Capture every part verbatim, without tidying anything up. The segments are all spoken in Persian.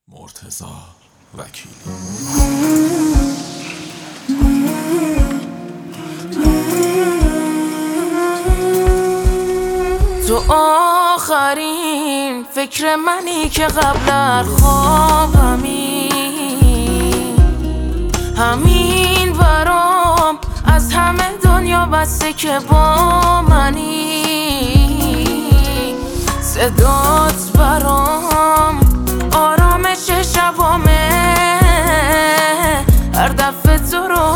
مرتضی وکیلی. تو آخرین فکر منی که قبل از خوابمی، همین برام از همه دنیا بسته که با منی. صدات برام آرامش شبامه، هر دفعه تو رو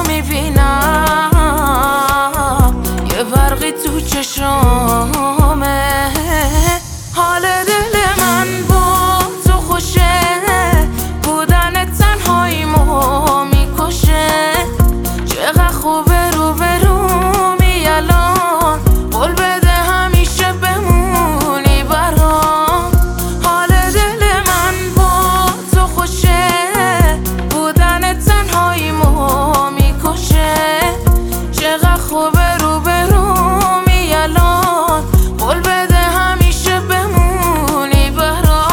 میبینم یه برقی تو چشامه. حال دل من با تو خوشه، بودن تنهاییمو میکشه. چقدر خوبه رو به رومی الان، قول بده همیشه بمونی برام. حال دل من با تو خوشه، بودن تنهاییمو میکشه. چقدر خوبه رو به رومی الان، قول بده همیشه بمونی برام.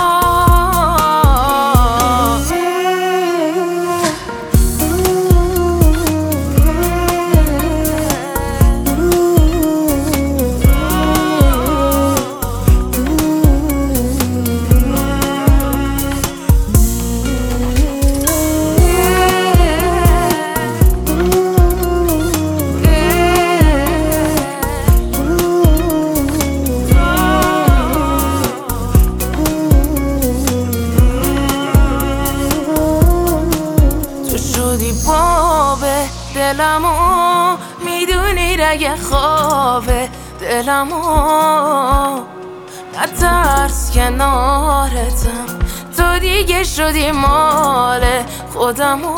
شدی بابه دلمو، میدونی رگه خوابه دلمو. نترس کنارتم، تو دیگه شدی مال خودمو.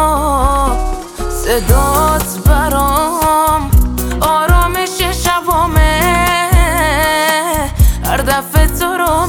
صدات برام آرامش شبامه، هر دفعه تو رو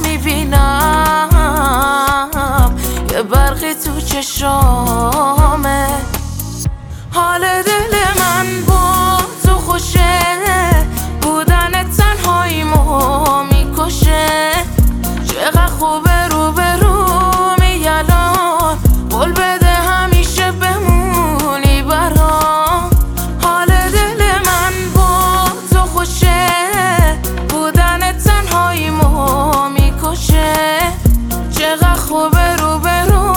میبینم یه برقی تو چشامه. حال دل من با تو خوشه، بودن تنهاییمو میکشه. چقدر خوبه رو به رومی الان، قول بده همیشه بمونی برام. حال دل من با تو خوشه، بودن تنهاییمو میکشه. چقدر خوبه رو به رومی